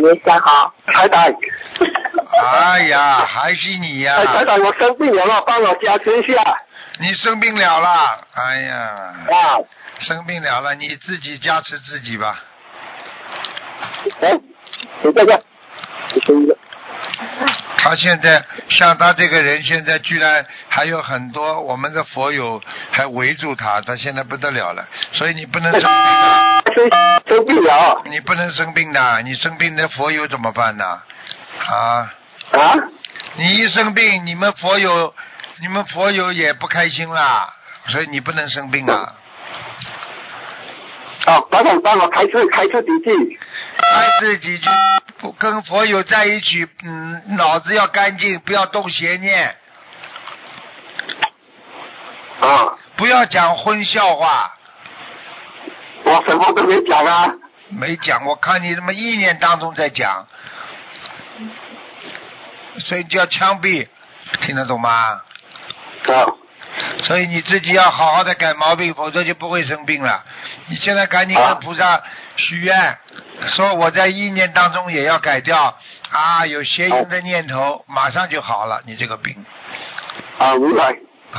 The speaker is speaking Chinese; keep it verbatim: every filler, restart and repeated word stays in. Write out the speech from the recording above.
也想好。 台长， 哎呀，还是你呀、 哎，台长，我生病了，帮我加持一下。 你生病了啦，哎呀， 啊， 生病了了，你自己加持自己吧。 哎，你这个，你这个。 他现在像他这个人，现在居然还有很多我们的佛友还围住他，他现在不得了了，所以你不能生病的， 生生病了。 你不能生病的，你生病的佛友怎么办呢？啊？ 啊？ 你一生病，你们佛友，你们佛友也不开心啦，所以你不能生病啊。 哦，台长帮我开出开出几句。 开自己去跟佛友在一起，嗯，脑子要干净，不要动邪念。 啊。 不要讲荤笑话。 我什么都没讲啊。 没讲，我看你他妈意念当中在讲，所以叫枪毙，听得懂吗？ 好。 所以你自己要好好的改毛病，否则就不会生病了。你现在赶紧跟菩萨许愿，说我在意念当中也要改掉啊，有邪淫的念头，马上就好了，你这个病。 啊，明白。